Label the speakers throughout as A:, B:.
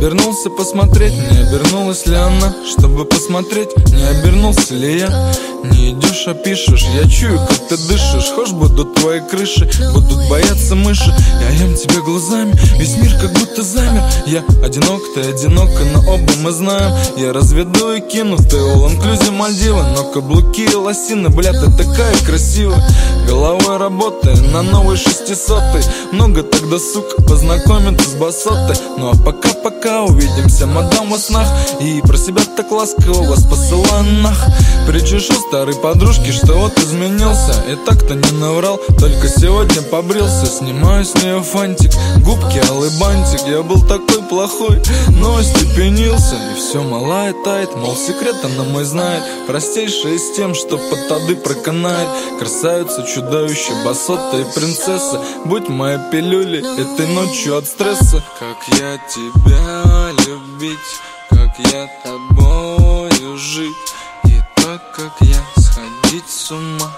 A: обернулся посмотреть, не обернулась ли она, чтобы посмотреть, не обернулся ли я. Не идешь, а пишешь, я чую, как ты дышишь. Хошь будут твои крыши, будут бояться мыши. Я ем тебя глазами, весь мир как будто замер. Я одинок, ты одинока, но оба мы знаем. Я разведу и кину, ты all-inclusive Мальдивы. Но каблуки и лосины, бля, ты такая красивая. Головой работая на новой 600-й. Много тогда, сука, познакомиться с басотой. Ну а пока увидимся, мадам, во снах. И про себя так ласково вас посылаю нах. Причешу старой подружки, что вот изменился. И так-то не наврал, только сегодня побрился. Снимаю с нее фантик, губки, алый бантик. Я был такой плохой, но остепенился. И все малая тает, мол, секрет она мой знает. Простейшая с тем, что под тады проканает. Красавица, чудовище, басота и принцесса. Будь моя пилюля этой ночью от стресса. Как я тебя любить, как я тобою жить. И так, как я сходить с ума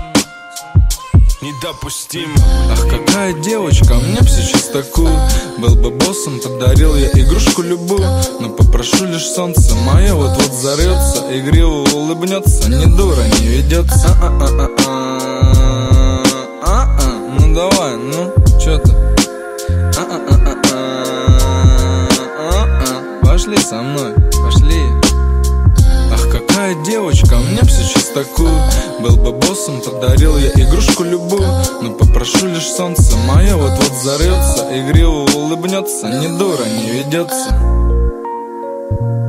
B: недопустимо.
A: Ах, какая девочка, мне б сейчас такую. Был бы боссом, подарил я игрушку любую. Но попрошу лишь солнце мое вот-вот взорвется. Игриво улыбнется, не дура, не ведется. Ну давай, ну, чё ты? Пошли со мной, пошли. Ах, какая девочка, мне б сейчас такую. Был бы боссом, подарил я игрушку любую. Но попрошу лишь солнце мое вот-вот взорвется. Игриво улыбнется, не дура, не ведется.